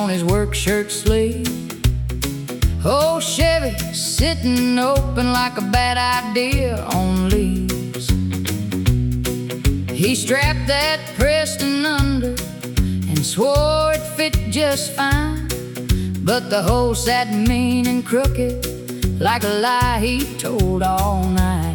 his work shirt sleeve. Old Chevy sitting open like a bad idea on leaves. He strapped that Preston under and swore it fit just fine, but the hole sat mean and crooked like a lie he told all night.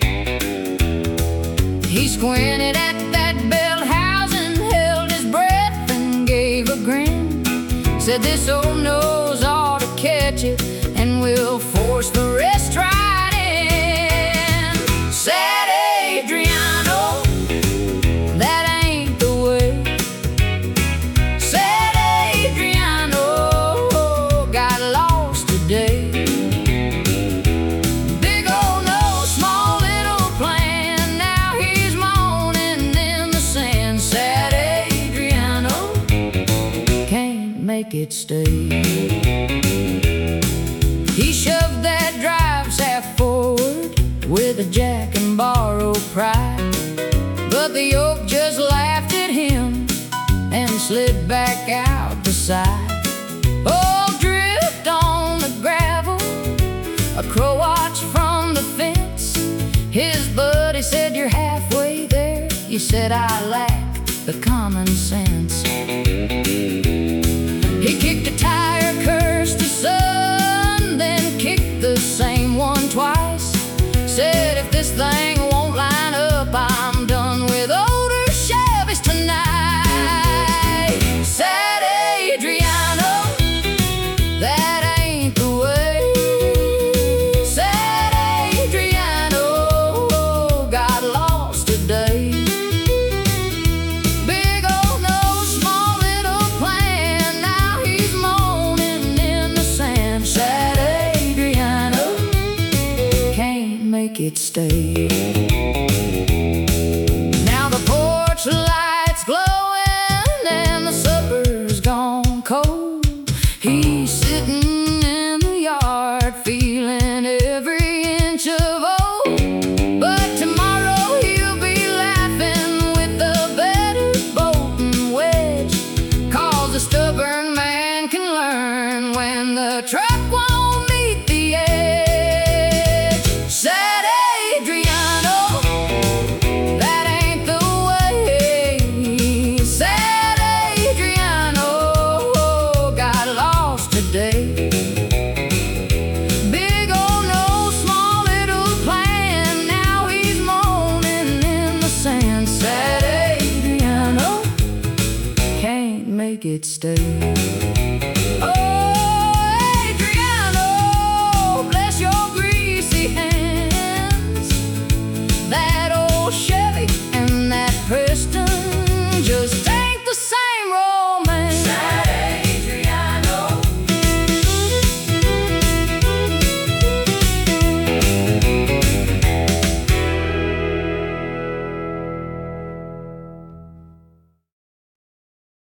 He squinted at that belt housing, held his breath and gave a grin. Said this old nose ought to catch it, and we'll force the rest right in. Said Adriano, that ain't the way. Said Adriano got lost today. Big old nose, small little plan, now he's moaning in the sand. Said Adriano can't make it stay. He shoved that drive shaft forward with a jack and borrow pride, but the yoke just laughed at him and slid back out the side. Oh, drift on the gravel, a crow watched from the fence. His buddy said, "You're halfway there." He said, "I lack the common sense." He kicked a tire, cursed his son, then kicked the same one twice. Said, "If this thing won't line up, I'm done with older Chevys tonight." Said Adriano, that ain't the way. Said Adriano got lost today. Big old nose, small little plan, now he's moaning in the sand. Said Adriano can't make it stay. Now the porch light's glowing and the supper's gone cold. He's sitting in the yard feeling every inch of old, but tomorrow he'll be laughing with a better boat and wedge, 'cause a stubborn man can learn when the truck won't meet the edge. Said Adriano, that ain't the way. Said Adriano got lost today. Big old nose, small little plan, now he's moaning in the sand. Said Adriano can't make it stay.